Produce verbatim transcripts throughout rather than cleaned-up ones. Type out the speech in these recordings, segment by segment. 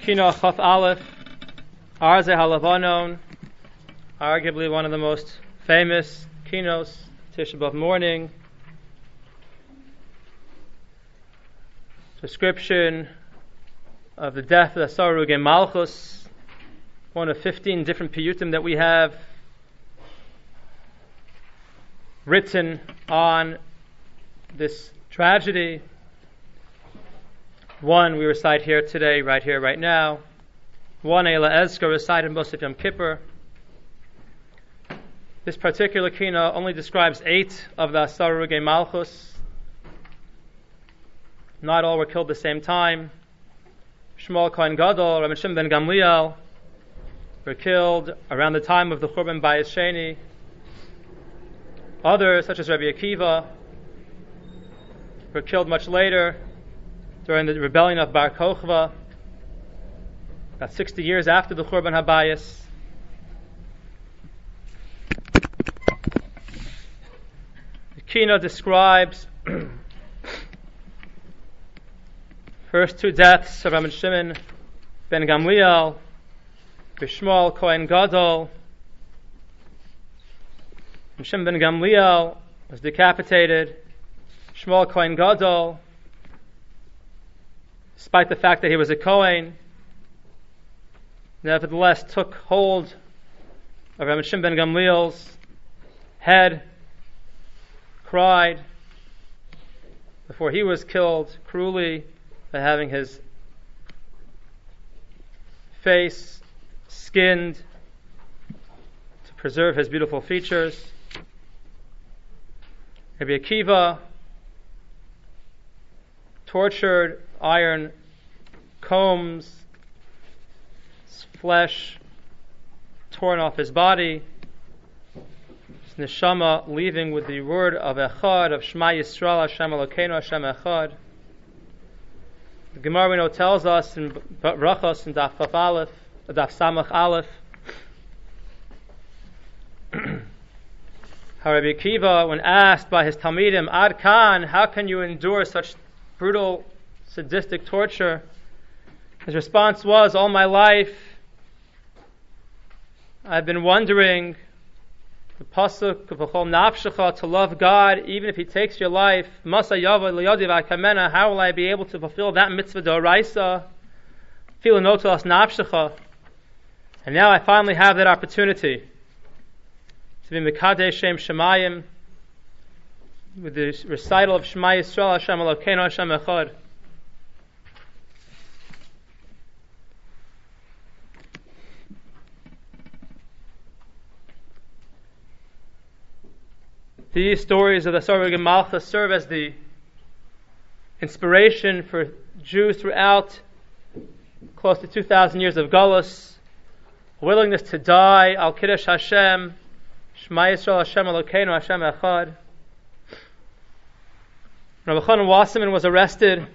Kino Chaf Aleph, Arze Halavanon, arguably one of the most famous kinos, Tisha B'Av morning. Description of the death of the Sarugei Malchus, one of fifteen different piyutim that we have written on this tragedy. One we recite here today, right here, right now. One Eila Ezka recited Mosif Yom Kippur. This particular kina only describes eight of the Sarugei Malchus. Not all were killed at the same time. Shmuel Kohen Gadol, Rabbi Shimon ben Gamliel were killed around the time of the Churban Bayis Sheni. Others, such as Rabbi Akiva, were killed much later during the rebellion of Bar Kochva, about sixty years after the Churban HaBayis. The Kina describes first two deaths of Rabbi Shimon ben Gamliel, Shmuel Kohen Gadol. Shimon ben Gamliel was decapitated. Shmuel Kohen Gadol, despite the fact that he was a Kohen, nevertheless took hold of Rabbi Shimon ben Gamliel's head, cried before he was killed cruelly by having his face skinned to preserve his beautiful features. Rabbi Akiva, tortured, iron combs, his flesh torn off his body, his neshama leaving with the word of Echad, of Shema Yisrael, Hashem Elokeinu, Hashem Echad. The Gemara we know tells us in Brachos, in Daf Chaf Aleph, Daf Samach Aleph, how Rabbi Akiva, when asked by his Talmidim, Ad Kan, how can you endure such brutal, sadistic torture? His response was, all my life I've been wondering, the pasuk of V'chol nafshecha, to love God, even if He takes your life. Masa yavad liyodi v'akamena, how will I be able to fulfill that mitzvah d'oraisa? Fila notelas nafshecha. And now I finally have that opportunity to be Mekadesh Shem Shemayim with the recital of Shema Yisrael, Hashem Elokeinu, Hashem Echad. These stories of the Sarugei Malchus serve as the inspiration for Jews throughout close to two thousand years of Galus, a willingness to die, Al Kiddush Hashem, Shema Yisrael, Hashem Elokeinu, Hashem Echad. Rabbi Chanan Wasserman was arrested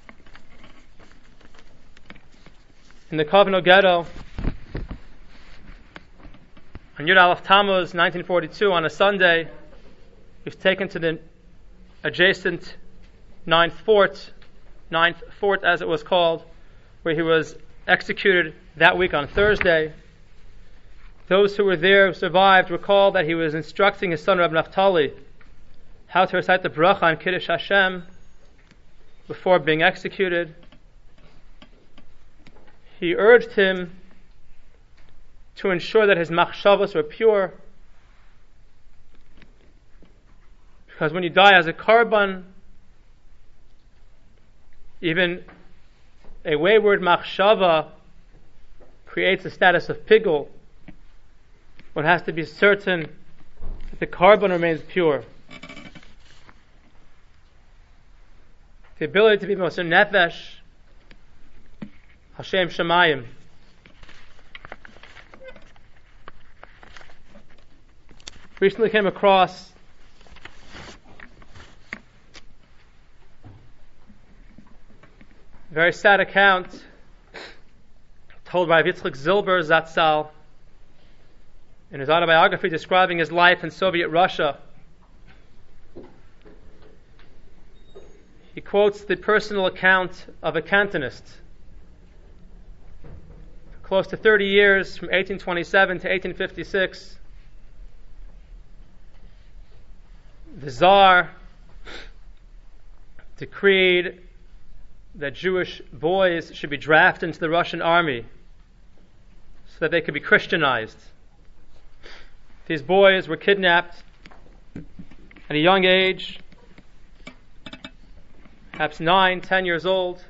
in the Kovno ghetto on Yud Aleph Tammuz, nineteen forty-two, on a Sunday. He was taken to the adjacent Ninth Fort, Ninth Fort as it was called, where he was executed that week on Thursday. Those who were there who survived recall that he was instructing his son Rabbi Naftali how to recite the bracha on Kiddush Hashem before being executed. He urged him to ensure that his machshavos were pure, because when you die as a karban, even a wayward machshava creates a status of pigul. One has to be certain that the karban remains pure. The ability to be Moser Nefesh, Hashem Shemayim. Recently came across a very sad account told by Yitzchak Zilber Zatzal in his autobiography describing his life in Soviet Russia. He quotes the personal account of a Cantonist close to thirty years, from eighteen twenty-seven to eighteen fifty-six, the Tsar decreed that Jewish boys should be drafted into the Russian army so that they could be Christianized. These boys were kidnapped at a young age, perhaps nine, ten years old,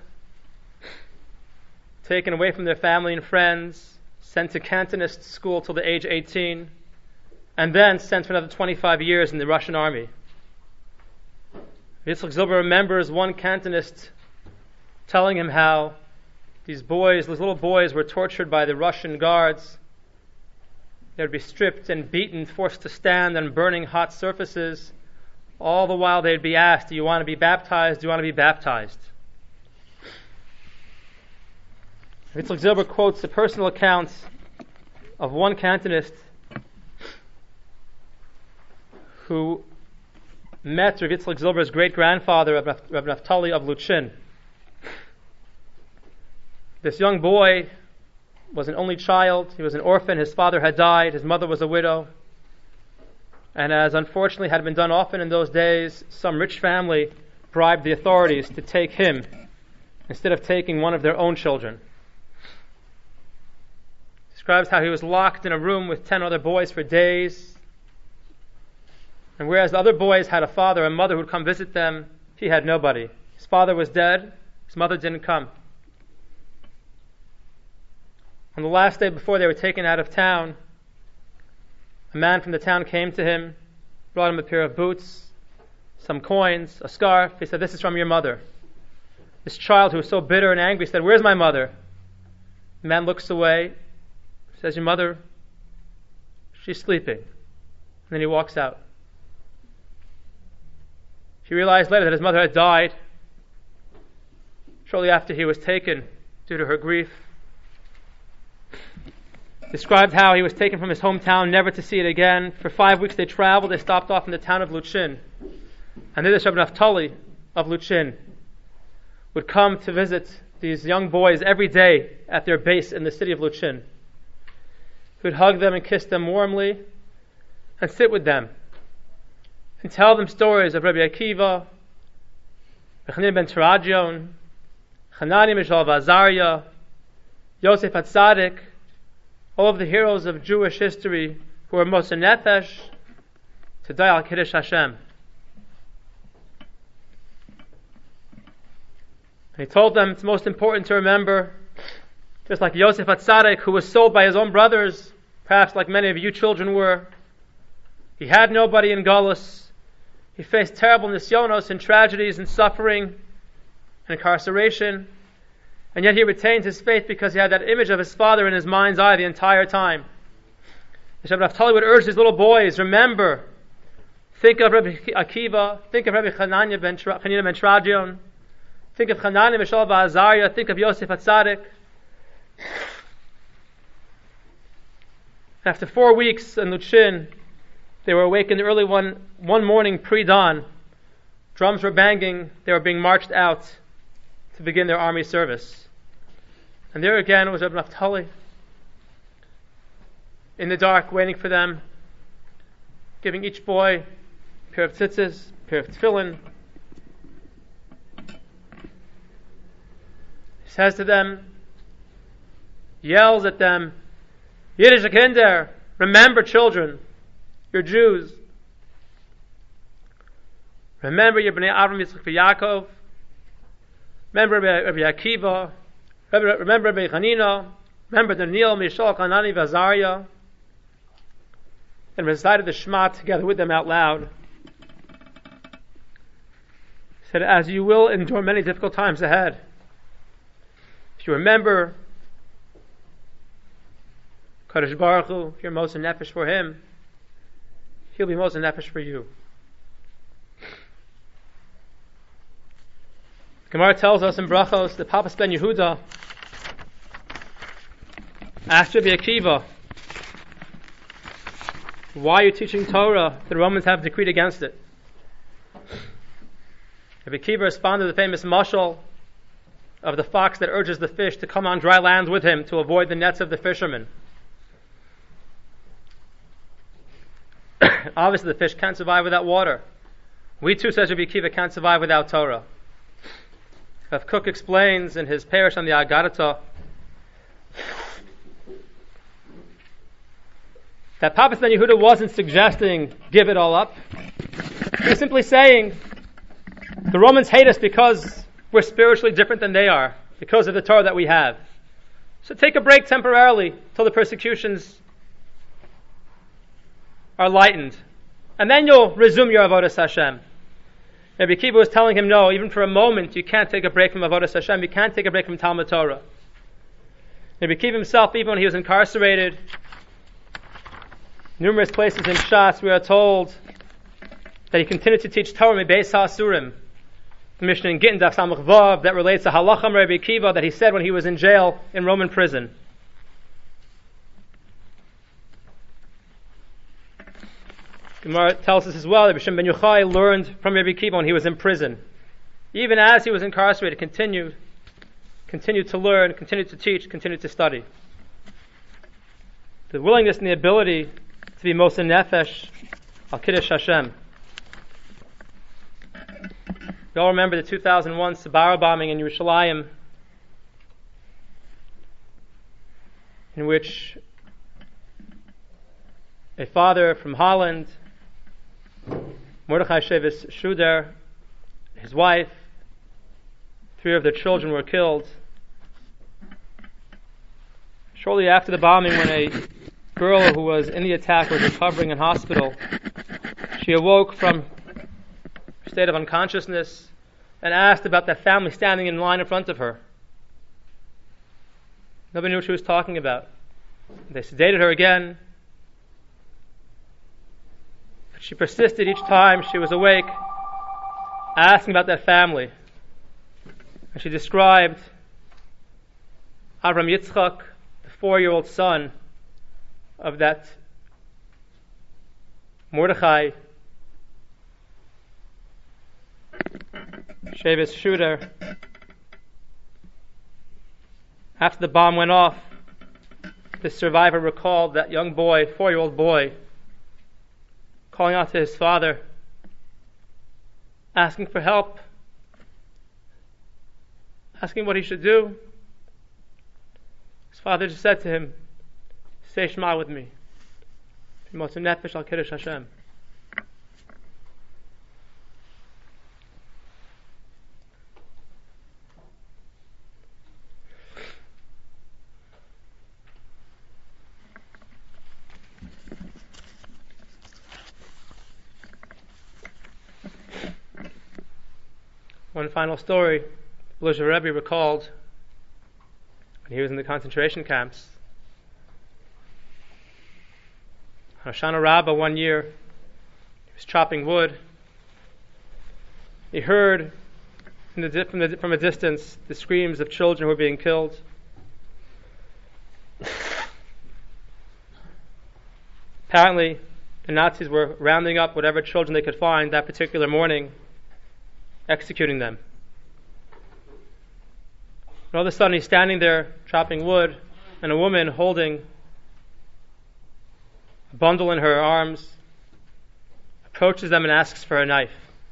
taken away from their family and friends, sent to Cantonist school till the age eighteen, and then sent for another twenty-five years in the Russian army. Yitzchak Zilber remembers one Cantonist telling him how these boys, these little boys, were tortured by the Russian guards. They would be stripped and beaten, forced to stand on burning hot surfaces. All the while they'd be asked, do you want to be baptized? Do you want to be baptized? Yitzchak Zilber quotes the personal accounts of one Cantonist who met Rav Yitzchak Zilber's great-grandfather, Rav Naftali of Luchin. This young boy was an only child. He was an orphan. His father had died. His mother was a widow. And as unfortunately had been done often in those days, some rich family bribed the authorities to take him instead of taking one of their own children. Describes how he was locked in a room with ten other boys for days. And whereas the other boys had a father and mother who would come visit them, he had nobody. His father was dead. His mother didn't come. On the last day before they were taken out of town, a man from the town came to him, brought him a pair of boots, some coins, a scarf. He said, "This is from your mother." This child, who was so bitter and angry, said, "Where's my mother?" The man looks away, says, "Your mother, she's sleeping." And then he walks out. He realized later that his mother had died shortly after he was taken due to her grief. Described how he was taken from his hometown, never to see it again. For five weeks they traveled. They stopped off in the town of Luchin. And there this Rabbi Naftali of Luchin would come to visit these young boys every day at their base in the city of Luchin. He would hug them and kiss them warmly and sit with them and tell them stories of Rabbi Akiva, Chanina ben Terajion, Hanani Mishal Azariah, Yosef HaTzadik, all of the heroes of Jewish history who were Moser Nefesh to die al Kiddush Hashem. And he told them it's most important to remember, just like Yosef HaTzadik, who was sold by his own brothers, perhaps like many of you children were. He had nobody in Galus. He faced terrible nisyonos and tragedies and suffering and incarceration. And yet he retained his faith because he had that image of his father in his mind's eye the entire time. Rabbi Naftali would urge these little boys, remember, think of Rabbi Akiva, think of Rabbi Chanina ben Terajion, think of Hanani Mishal Azariah, think of Yosef HaTzadik. After four weeks in Luchin, they were awakened early one, one morning pre-dawn. Drums were banging, they were being marched out to begin their army service. And there again was Rabbi Naftali in the dark waiting for them, giving each boy a pair of tzitzis, a pair of tefillin. He says to them, yells at them, Yiddish Kinder, remember children, you're Jews. Remember your Bnei Avram, Yitzchak, and Yaakov. Remember Rabbi Akiva. Remember Rabbi Chanina. Remember Daniel, Mishal, Hanani, Azariah. And recited the Shema together with them out loud. He said, as you will endure many difficult times ahead, if you remember Kadosh Baruch Hu, if you're Moser Nefesh for Him, He'll be Moser Nefesh for you. Gemara tells us in Brachos that Papas ben Yehuda asked Rabbi Akiva, why are you teaching Torah? The Romans have decreed against it. Rabbi Akiva responded to the famous mashal of the fox that urges the fish to come on dry land with him to avoid the nets of the fishermen. Obviously, the fish can't survive without water. We too, says Rabbi Akiva, can't survive without Torah. Rav Kook explains in his parish on the Agarata that Papa Ben Yehuda wasn't suggesting give it all up. He was simply saying the Romans hate us because we're spiritually different than they are, because of the Torah that we have. So take a break temporarily till the persecutions are lightened. And then you'll resume your Avodas Hashem. Rabbi Akiva was telling him, no, even for a moment, you can't take a break from Avodas Hashem, you can't take a break from Talmud Torah. Rabbi Akiva himself, even when he was incarcerated, numerous places in Shas, we are told that he continued to teach Torah, Mebeis HaAsurim. The Mishnah in Gittin, Daf Samach Vav, that relates to Halacham Rabbi Akiva that he said when he was in jail in Roman prison. Gemara tells us as well that B'Shem Ben Yochai learned from Rabbi Akiva when he was in prison. Even as he was incarcerated, continued, continued to learn, continued to teach, continued to study. The willingness and the ability to be Moser Nefesh al Kiddush Hashem. We all remember the two thousand one Sbarro bombing in Yerushalayim, in which a father from Holland, Mordechai Shevis Shuder, his wife, three of their children were killed. Shortly after the bombing, when a girl who was in the attack was recovering in hospital, she awoke from a state of unconsciousness and asked about that family standing in line in front of her. Nobody knew what she was talking about. They sedated her again. She persisted each time she was awake, asking about that family. And she described Avram Yitzchak, the four-year-old son of that Mordechai Shevis Shuder. After the bomb went off, the survivor recalled that young boy, four-year-old boy, calling out to his father, asking for help, asking what he should do. His father just said to him, say Shema with me. Moser Nefesh al Kiddush Hashem. One final story, Luzher Rebbe recalled when he was in the concentration camps. On Hoshana Rabbah one year, he was chopping wood. He heard from, the, from, the, from a distance the screams of children who were being killed. Apparently, the Nazis were rounding up whatever children they could find that particular morning, executing them. And all of a sudden he's standing there chopping wood, and a woman holding a bundle in her arms approaches them and asks for a knife.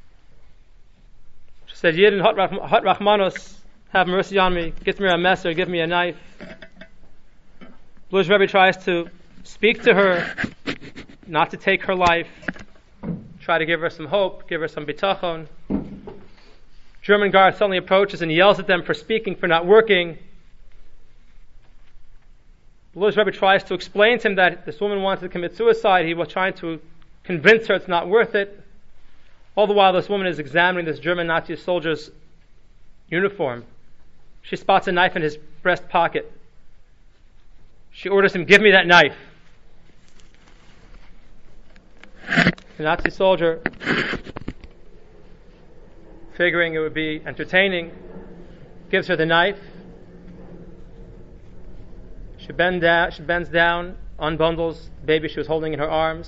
She said, Yidin Hot Rachmanos, have mercy on me, get me a messer, give me a knife. Luzher Rebbe tries to speak to her, not to take her life, try to give her some hope, give her some bitachon. German guard suddenly approaches and yells at them for speaking, for not working. Luzher Rebbe tries to explain to him that this woman wanted to commit suicide. He was trying to convince her it's not worth it. All the while this woman is examining this German Nazi soldier's uniform. She spots a knife in his breast pocket. She orders him, give me that knife. The Nazi soldier, figuring it would be entertaining, gives her the knife. She, bend down, she bends down, unbundles the baby she was holding in her arms,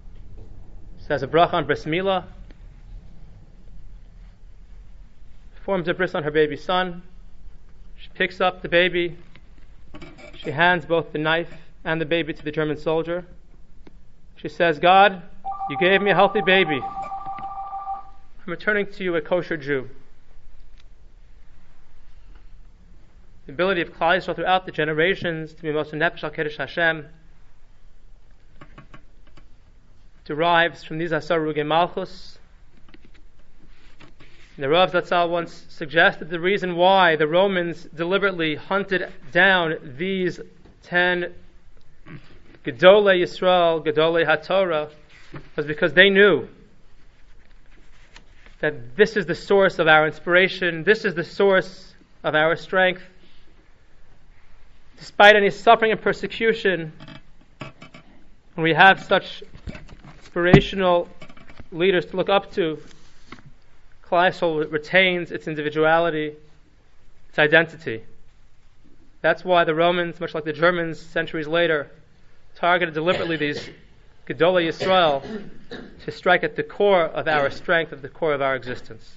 says a bracha on bris milah. performs a bris on her baby son. She picks up the baby. She hands both the knife and the baby to the German soldier. She says, God, you gave me a healthy baby. I'm returning to you a kosher Jew. The ability of Klal Yisrael throughout the generations to be most nefesh al Kiddush Hashem derives from these Asar Rugei Malchus. The Rav Zatzal once suggested the reason why the Romans deliberately hunted down these ten Gedolei Yisrael, Gedolei HaTorah, was because they knew that this is the source of our inspiration, this is the source of our strength. Despite any suffering and persecution, when we have such inspirational leaders to look up to, Klal Yisrael retains its individuality, its identity. That's why the Romans, much like the Germans centuries later, targeted deliberately these Gedolei Yisrael to strike at the core of our strength, at the core of our existence.